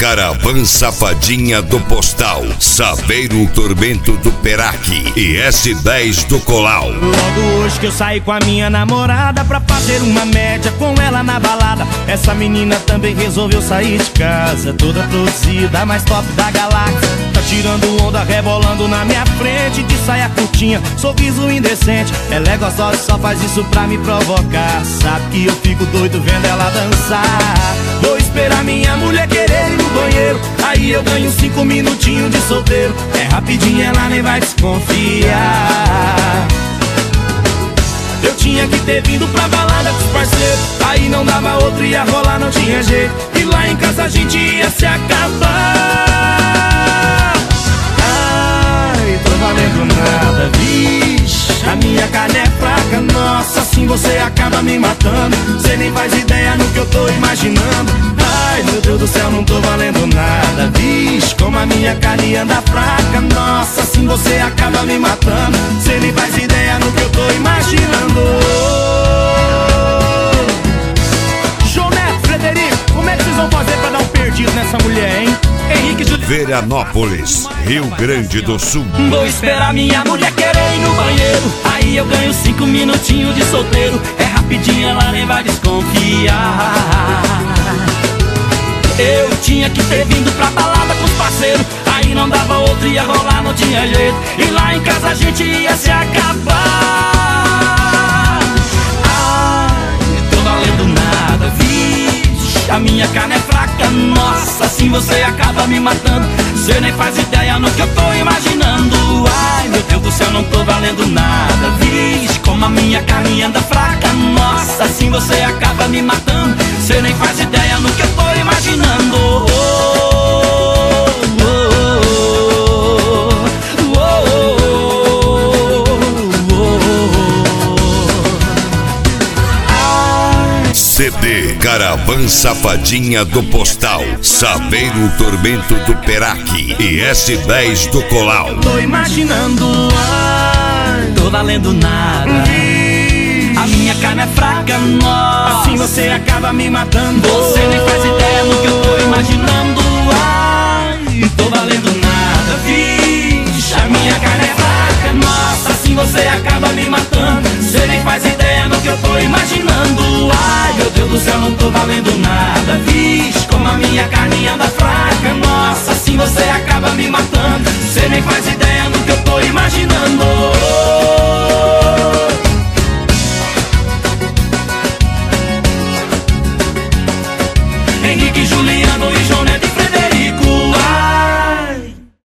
Caravan Safadinha do Postal, Saveiro Tormento do Peraque e S10 do Colau. Logo hoje que eu saí com a minha namorada pra fazer uma média com ela na balada, essa menina também resolveu sair de casa, toda produzida, mais top da galáxia. Tá tirando onda, rebolando na minha frente, de saia curtinha, sorriso indecente. Ela é gostosa e só faz isso pra me provocar. Sabe que eu fico doido vendo ela dançar. Vou esperar minha mulher querer ir no banheiro, aí eu ganho 5 minutinhos de solteiro. É rapidinho, ela nem vai desconfiar. Eu tinha que ter vindo pra balada com os parceiros, aí não dava outro, ia rolar, não tinha jeito. E lá em casa a gente ia se acabar. Ai, tô valendo nada, vixe, a minha carne é fraca, nossa, assim você acaba me matando. Cê nem faz ideia no que eu tô imaginando. Ai, meu Deus do céu, não tô valendo nada, vixe, como a minha carne anda fraca, nossa, assim você acaba me matando. Cê nem faz ideia no que eu tô imaginando. João Neto, Frederico, como é que vocês vão fazer pra dar um perdido nessa mulher, hein? Henrique Juliano. Veranópolis, Rio Grande do Sul. Vou esperar minha mulher querer ir no banheiro, aí eu ganho 5 minutinhos de solteiro. É rapidinho, ela nem vai desconfiar. Eu tinha que ter vindo pra balada com os parceiros, aí não dava outro, ia rolar, não tinha jeito. E lá em casa a gente ia se acabar. Ai, tô valendo nada, vixe, a minha carne é fraca, nossa, assim você acaba me matando. Cê nem faz ideia no que eu tô imaginando. Ai, meu Deus do céu, não tô valendo nada, vixe, como a minha carne anda fraca, nossa, assim você acaba me matando. Cê nem faz ideia no que eu tô imaginando. CD Caravan Safadinha do Postal, Saveiro Tormento do Peraque e S10 do Colau. Tô imaginando, ai, Tô valendo nada, a minha carne é fraca, nossa, assim você acaba me matando. você nem faz ideia no que eu tô imaginando. Ai, tô valendo nada, vixe, a minha carne é fraca, nossa, assim você acaba me matando. Você nem faz ideia no que eu tô imaginando. Ai, meu Deus do céu, não tô valendo nada, vixe, como a minha carne anda fraca, nossa, assim você acaba me matando. Você nem faz ideia no que eu tô imaginando. Henrique Juliano.